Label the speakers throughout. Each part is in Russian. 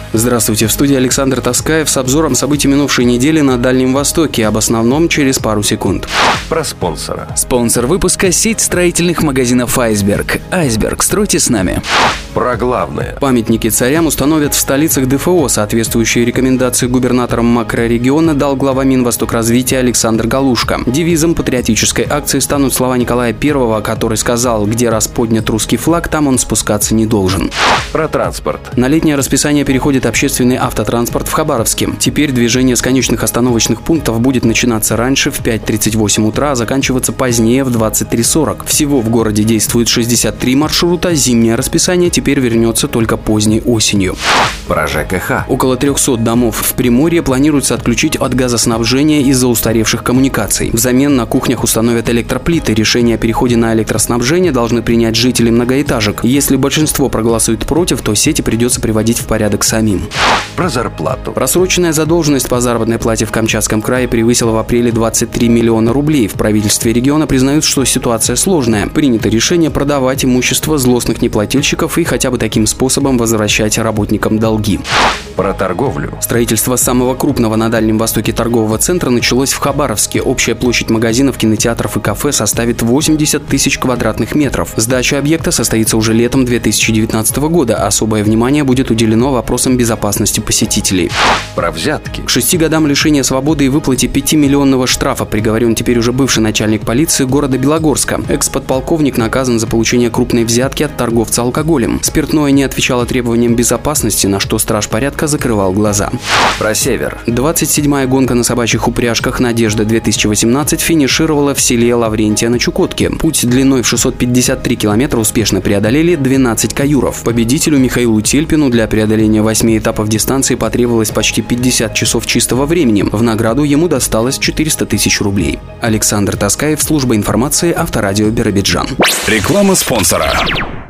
Speaker 1: Здравствуйте, в студии Александр Таскаев с обзором событий минувшей недели на Дальнем Востоке, об основном через пару секунд.
Speaker 2: Про спонсора.
Speaker 3: Спонсор выпуска – сеть строительных магазинов «Айсберг». «Айсберг», стройте с нами.
Speaker 2: Про главное.
Speaker 1: Памятники царям установят в столицах ДФО. Соответствующие рекомендации губернаторам макрорегиона дал глава Минвостокразвития Александр Галушко. Девизом патриотической акции станут слова Николая I, который сказал: «Где раз поднят русский флаг, там он спускаться не должен».
Speaker 2: Про транспорт.
Speaker 1: На летнее расписание переходит общественный автотранспорт в Хабаровске. Теперь движение с конечных остановочных пунктов будет начинаться раньше в 5:38 утра, а заканчиваться позднее в 23:40. Всего в городе действует 63 маршрута. Зимнее расписание теперь вернется только поздней осенью.
Speaker 2: Про ЖКХ.
Speaker 1: Около 300 домов в Приморье планируется отключить от газоснабжения из-за устаревших коммуникаций. Взамен на кухнях установят электроплиты. Решение о переходе на электроснабжение должны принять жители многоэтажек. Если большинство проголосует против, то сети придется приводить в порядок самим.
Speaker 2: Про зарплату.
Speaker 1: Просроченная задолженность по заработной плате в Камчатском крае превысила в апреле 23 миллиона рублей. В правительстве региона признают, что ситуация сложная. Принято решение продавать имущество злостных неплательщиков и хотя бы таким способом возвращать работникам долги.
Speaker 2: Про торговлю.
Speaker 1: Строительство самого крупного на Дальнем Востоке торгового центра началось в Хабаровске. Общая площадь магазинов, кинотеатров и кафе составит 80 тысяч квадратных метров. Сдача объекта состоится уже летом 2019 года. Особое внимание будет уделено вопросам безопасности посетителей.
Speaker 2: Про взятки.
Speaker 1: К 6 годам лишения свободы и выплате 5-миллионного штрафа приговорен теперь уже бывший начальник полиции города Белогорска. Экс-подполковник наказан за получение крупной взятки от торговца алкоголем. Спиртное не отвечало требованиям безопасности, на что страж порядка закрывал глаза.
Speaker 2: Про север.
Speaker 1: 27-я гонка на собачьих упряжках «Надежда-2018» финишировала в селе Лаврентия на Чукотке. Путь длиной в 653 километра успешно преодолели 12 каюров. Победителю Михаилу Тельпину для преодоления 8 этапов дистанции потребовалось почти 50 часов чистого времени. В награду ему досталось 400 тысяч рублей. Александр Таскаев, служба информации, Авторадио Биробиджан.
Speaker 4: Реклама спонсора.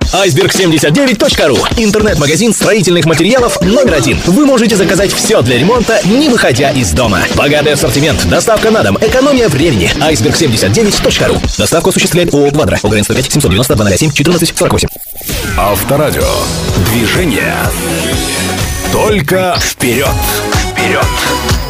Speaker 5: iceberg79.ru. Интернет-магазин строительных материалов номер 1. Вы можете заказать все для ремонта, не выходя из дома. Богатый ассортимент, доставка на дом, экономия времени. iceberg79.ru. Доставку осуществляет ООО «Квадро». ОГРН 105 790 207 14 48.
Speaker 4: Авторадио. Движение. Только вперед. Вперед.